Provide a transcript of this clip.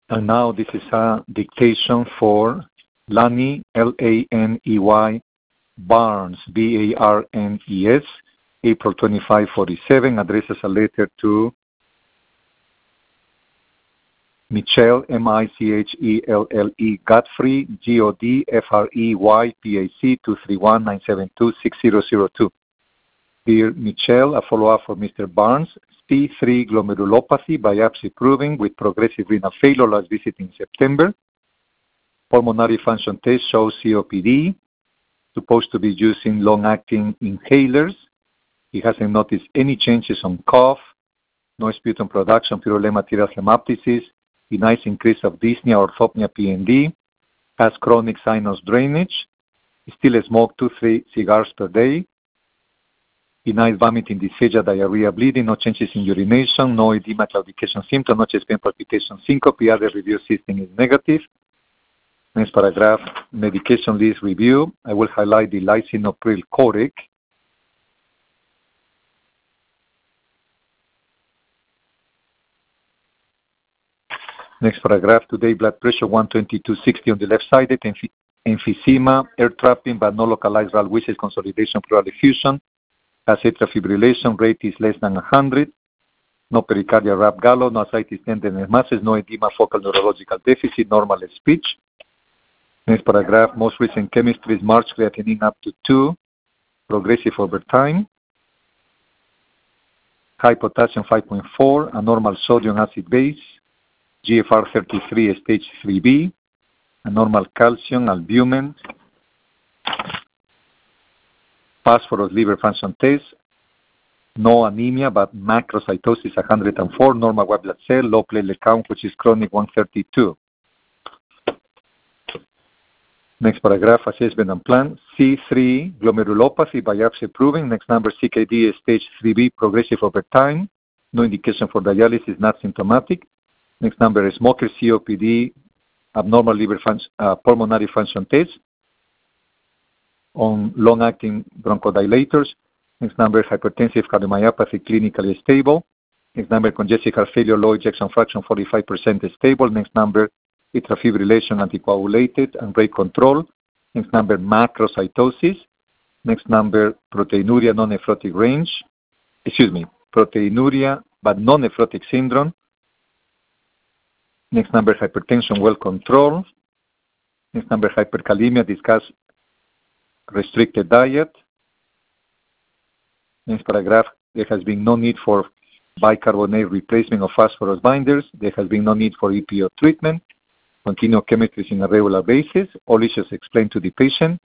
And now this is a dictation for Laney, Laney, Barnes, Barnes, April 25, 47, addresses a letter to Michelle, Michelle, Godfrey, Godfrey, PAC 231-972-6002. Dear Michelle, a follow-up for Mr. Barnes, C3 glomerulopathy, biopsy proving with progressive renal failure, last visit in September. Pulmonary function test shows COPD, supposed to be using long-acting inhalers. He hasn't noticed any changes on cough, no sputum production, purulema teres hemoptysis, a nice increase of dyspnea, orthopnea, PND, has chronic sinus drainage, still smoke 2-3 cigars per day, a nice vomiting, dysphagia, diarrhea, bleeding, no changes in urination, no edema, claudication symptom, no chest pain, palpitation, syncope, other review system is negative. Next paragraph, medication list review. I will highlight the lisinopril coric. Next paragraph, today blood pressure 122/60 on the left side, emphysema, air trapping, but no localized valve wishes, consolidation, pleural effusion, has atrial fibrillation, rate is less than 100, no pericardial rap gallo, no ascites tenderness masses, no edema, focal neurological deficit, normal speech. Next paragraph, most recent chemistry is March, creatinine up to 2, progressive over time, high potassium 5.4, a normal sodium acid base, GFR 33 stage 3B, a normal calcium, albumin, phosphorus liver function test, no anemia but macrocytosis 104, normal white blood cell, low platelet count, which is chronic 132. Next paragraph, assessment and plan, C3 glomerulopathy, biopsy proving, next number CKD stage 3B, progressive over time, no indication for dialysis, not symptomatic. Next number is smoker, COPD, abnormal liver pulmonary function test on long-acting bronchodilators. Next number, hypertensive cardiomyopathy, clinically stable. Next number, congestive heart failure, low ejection fraction, 45% stable. Next number, atrial fibrillation, anticoagulated, and rate control. Next number, macrocytosis. Next number, proteinuria, non-nephrotic range. Proteinuria, but non-nephrotic syndrome. Next number, hypertension, well controlled. Next number, hyperkalemia, discuss restricted diet. Next paragraph, there has been no need for bicarbonate replacement of phosphorus binders. There has been no need for EPO treatment. Continue chemistry on a regular basis. All issues explained to the patient.